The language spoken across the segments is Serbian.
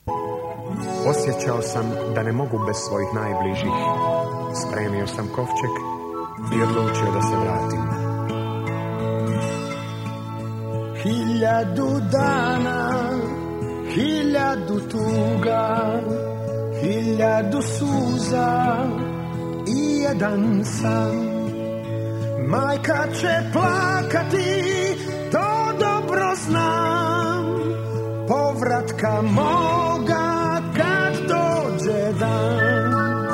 Osjećao sam da ne mogu bez svojih najbližih. Spremio sam kovčeg i odlučio da se vratim. 1000 dana, 1000 tuga, 1000 suza i jedan san. Majka će plakati, to dobro znam. Povratka moga kad dođe dan.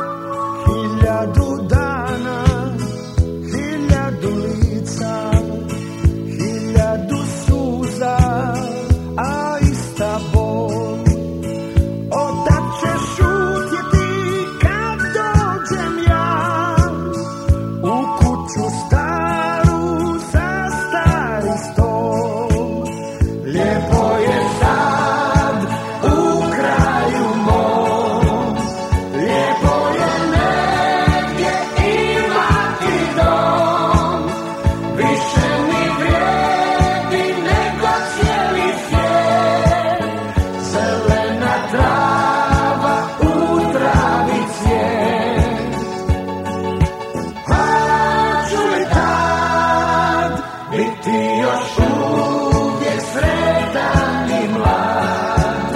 1000 dana, 1000 lica, 1000 suza, a ista bol. Otad će šutjeti kad dođem ja u kuću staru za stari stol. Lijepo je sad u kraju mom, lijepo je negdje imati dom. Više mi vrijedi nego cijeli svijet, zelena trava u travi cvijet. Hoću li tad biti još uvijek sretan i mlad?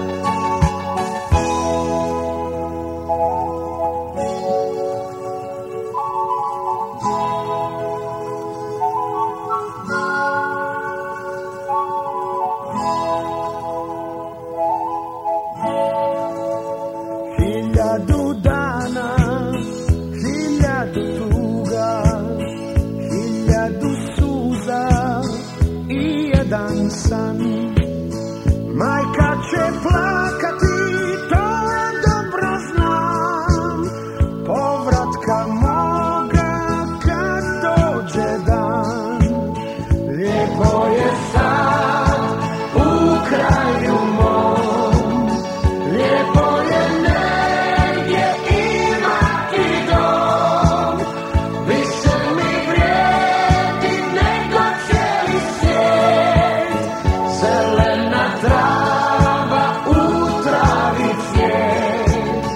Hiljadu dana, 1000 tuga, 1000 suza i jedan san. Majka će plakati, to dobro znam. Povratka moga kad dođe dan. Lijepo je sad u kraju mom, lijepo je negdje imati dom. Više mi vrijedi nego cijeli svijet, zelena trava u travi cvijet.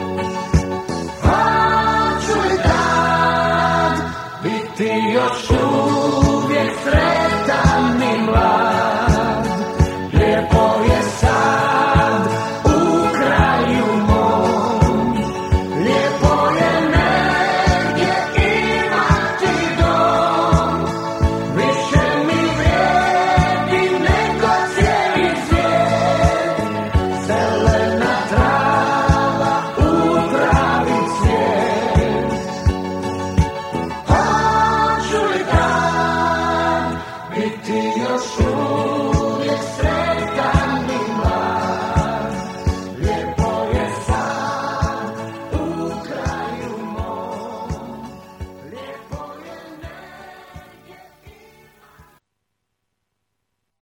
Hoću li tad biti još uvijek sretan i mlad? Lijepo je sad u kraju mom, lijepo je negdje imati dom. Više mi vrijedi nego cijeli svijet, zelena